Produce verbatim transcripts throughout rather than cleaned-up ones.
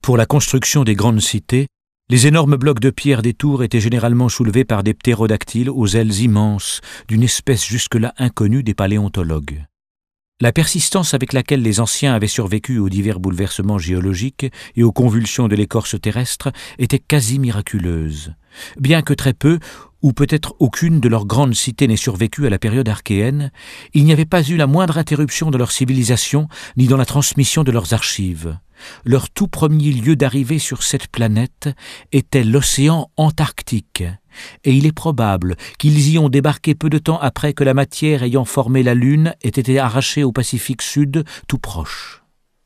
Pour la construction des grandes cités, les énormes blocs de pierre des tours étaient généralement soulevés par des ptérodactyles aux ailes immenses, d'une espèce jusque-là inconnue des paléontologues. La persistance avec laquelle les anciens avaient survécu aux divers bouleversements géologiques et aux convulsions de l'écorce terrestre était quasi miraculeuse. Bien que très peu, ou peut-être aucune de leurs grandes cités n'ait survécu à la période archéenne, il n'y avait pas eu la moindre interruption de leur civilisation ni dans la transmission de leurs archives. Leur tout premier lieu d'arrivée sur cette planète était l'océan Antarctique, et il est probable qu'ils y ont débarqué peu de temps après que la matière ayant formé la Lune ait été arrachée au Pacifique Sud tout proche.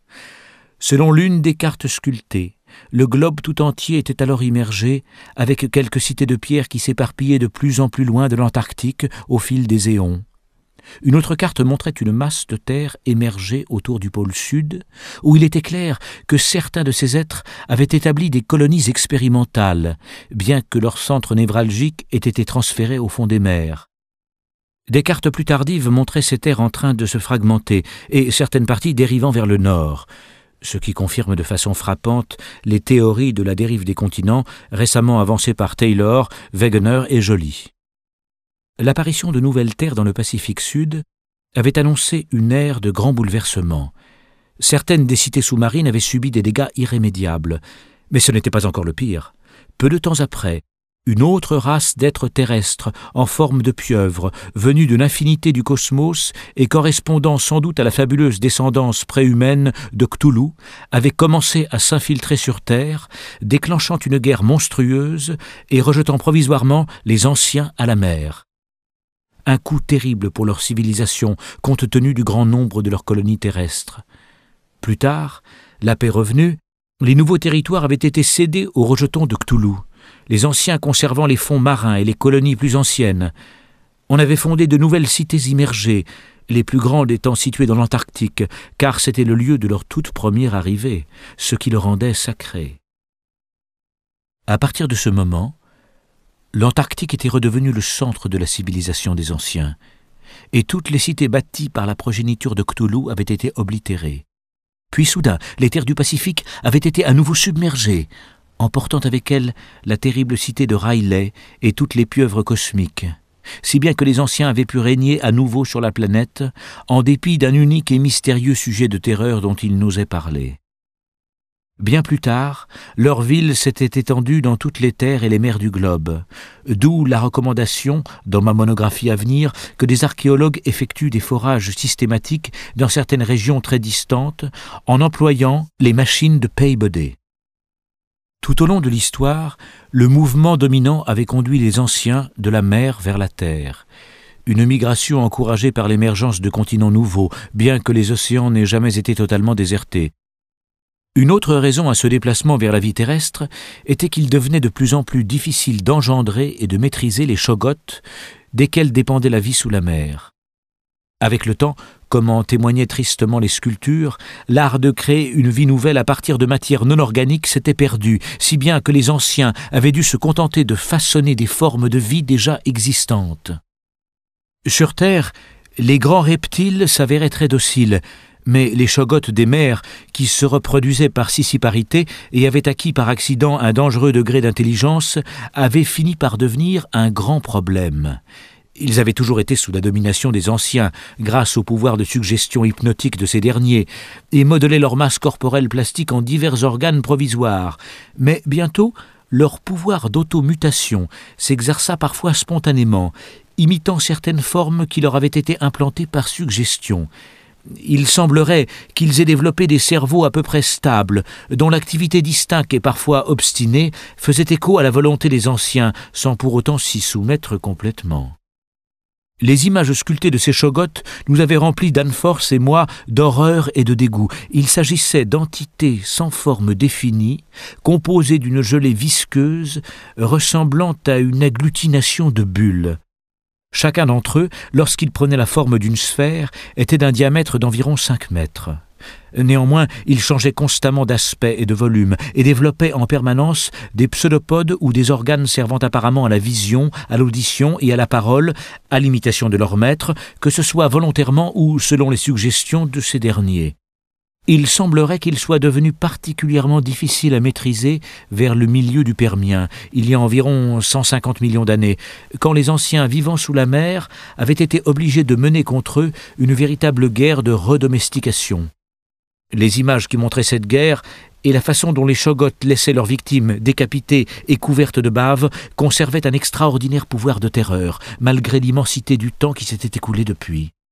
Selon l'une des cartes sculptées, le globe tout entier était alors immergé, avec quelques cités de pierre qui s'éparpillaient de plus en plus loin de l'Antarctique au fil des éons. Une autre carte montrait une masse de terre émergée autour du pôle sud, où il était clair que certains de ces êtres avaient établi des colonies expérimentales, bien que leur centre névralgique ait été transféré au fond des mers. Des cartes plus tardives montraient ces terres en train de se fragmenter, et certaines parties dérivant vers le nord, ce qui confirme de façon frappante les théories de la dérive des continents récemment avancées par Taylor, Wegener et Joly. L'apparition de nouvelles terres dans le Pacifique Sud avait annoncé une ère de grands bouleversements. Certaines des cités sous-marines avaient subi des dégâts irrémédiables, mais ce n'était pas encore le pire. Peu de temps après, une autre race d'êtres terrestres, en forme de pieuvres, venus de l'infinité du cosmos et correspondant sans doute à la fabuleuse descendance préhumaine de Cthulhu, avait commencé à s'infiltrer sur Terre, déclenchant une guerre monstrueuse et rejetant provisoirement les anciens à la mer. Un coup terrible pour leur civilisation, compte tenu du grand nombre de leurs colonies terrestres. Plus tard, la paix revenue, les nouveaux territoires avaient été cédés aux rejetons de Cthulhu, les anciens conservant les fonds marins et les colonies plus anciennes. On avait fondé de nouvelles cités immergées, les plus grandes étant situées dans l'Antarctique, car c'était le lieu de leur toute première arrivée, ce qui le rendait sacré. À partir de ce moment, l'Antarctique était redevenu le centre de la civilisation des anciens, et toutes les cités bâties par la progéniture de Cthulhu avaient été oblitérées. Puis soudain, les terres du Pacifique avaient été à nouveau submergées, emportant avec elles la terrible cité de Riley et toutes les pieuvres cosmiques, si bien que les anciens avaient pu régner à nouveau sur la planète, en dépit d'un unique et mystérieux sujet de terreur dont ils n'osaient parler. Bien plus tard, leur ville s'était étendue dans toutes les terres et les mers du globe, d'où la recommandation, dans ma monographie à venir, que des archéologues effectuent des forages systématiques dans certaines régions très distantes en employant les machines de Peabody. Tout au long de l'histoire, le mouvement dominant avait conduit les anciens de la mer vers la terre. Une migration encouragée par l'émergence de continents nouveaux, bien que les océans n'aient jamais été totalement désertés. Une autre raison à ce déplacement vers la vie terrestre était qu'il devenait de plus en plus difficile d'engendrer et de maîtriser les shogots, desquels dépendait la vie sous la mer. Avec le temps, comme en témoignaient tristement les sculptures, l'art de créer une vie nouvelle à partir de matières non organiques s'était perdu, si bien que les anciens avaient dû se contenter de façonner des formes de vie déjà existantes. Sur Terre, les grands reptiles s'avéraient très dociles, mais les shogots des mers, qui se reproduisaient par scissiparité et avaient acquis par accident un dangereux degré d'intelligence, avaient fini par devenir un grand problème. Ils avaient toujours été sous la domination des anciens, grâce au pouvoir de suggestion hypnotique de ces derniers, et modelaient leur masse corporelle plastique en divers organes provisoires. Mais bientôt, leur pouvoir d'automutation s'exerça parfois spontanément, imitant certaines formes qui leur avaient été implantées par suggestion. Il semblerait qu'ils aient développé des cerveaux à peu près stables, dont l'activité distincte et parfois obstinée faisait écho à la volonté des anciens, sans pour autant s'y soumettre complètement. Les images sculptées de ces shogots nous avaient remplis, Danforth et moi, d'horreur et de dégoût. Il s'agissait d'entités sans forme définie, composées d'une gelée visqueuse, ressemblant à une agglutination de bulles. Chacun d'entre eux, lorsqu'il prenait la forme d'une sphère, était d'un diamètre d'environ cinq mètres. Néanmoins, il changeait constamment d'aspect et de volume et développait en permanence des pseudopodes ou des organes servant apparemment à la vision, à l'audition et à la parole, à l'imitation de leur maître, que ce soit volontairement ou selon les suggestions de ces derniers. Il semblerait qu'il soit devenu particulièrement difficile à maîtriser vers le milieu du Permien, il y a environ cent cinquante millions d'années, quand les anciens vivant sous la mer avaient été obligés de mener contre eux une véritable guerre de redomestication. Les images qui montraient cette guerre et la façon dont les Shoggoths laissaient leurs victimes décapitées et couvertes de bave conservaient un extraordinaire pouvoir de terreur, malgré l'immensité du temps qui s'était écoulé depuis.